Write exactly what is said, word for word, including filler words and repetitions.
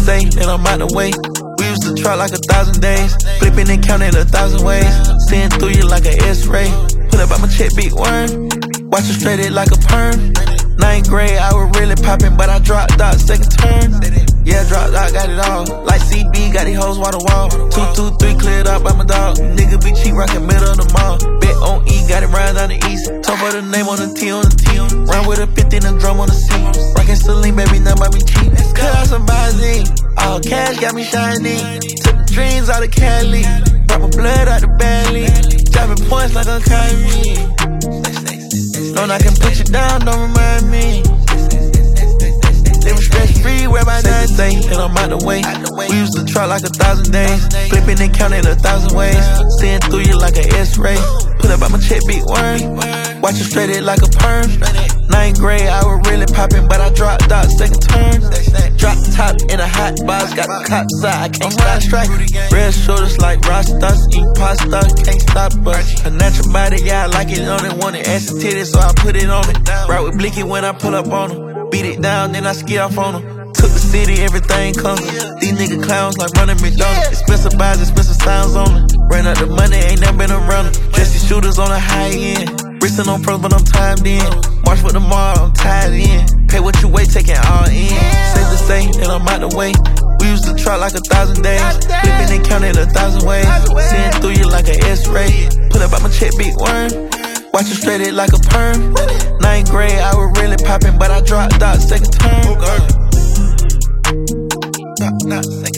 say that I'm out the way. We used to try like a thousand days, flipping and counting a thousand ways. Seeing through you like an X-ray. Pull up, I'ma check big worm. Watch it straight it like a perm. Ninth grade, I was really poppin', but I dropped out second turn. Yeah, dropped out, got it all. Like C B, got these hoes wall to wall. Two, two, three, cleared up by my dog. Nigga be cheap, rockin' middle of the mall. Bet on E, got it round down the east. Top of the name on the T on the T. Round with a fifty and a drum on the C. Rockin' Celine, baby, now buy me cheap. Cut out some Bazine. All cash got me shining. Took the dreams out of Cali. Brought my blood out the belly. Dropping points like a Kyrie. Known I can put you down, don't remind me. Living stress free, where my nine say that I'm out the way. We used to try like a thousand days, flipping and counting a thousand ways. Seeing through you like an X-ray. Pull up, I'ma check big worm. Watch it straight it like a perm. Ninth grade, I was really poppin', but I dropped out second turn. Drop top in a hot box, got the cops out, I can't stop strike. Red shoulders like Rastas, eat pasta, can't stop us. A natural body, yeah, I like it on it. Want it ass and titties, so I put it on it. Ride with Blicky when I pull up on them. Beat it down, then I ski off on them. Took the city, everything comes. These nigga clowns like running McDonald's. Expensive buys, expensive sounds on it. Ran up the money, ain't never been around them. Dressy shooters on the high end. Wristin' on pros, but I'm timed in. March with the mall, I'm tied in. Pay what you weigh, take it all in. Safe to say that I'm out the way. We used to try like a thousand days, flipping and counting a thousand ways. Seeing through you like an X-ray. Pull up, I'ma check big worm. Watch it straight it like a perm. Ninth grade, I was really poppin', but I dropped out second turn. Dropped out second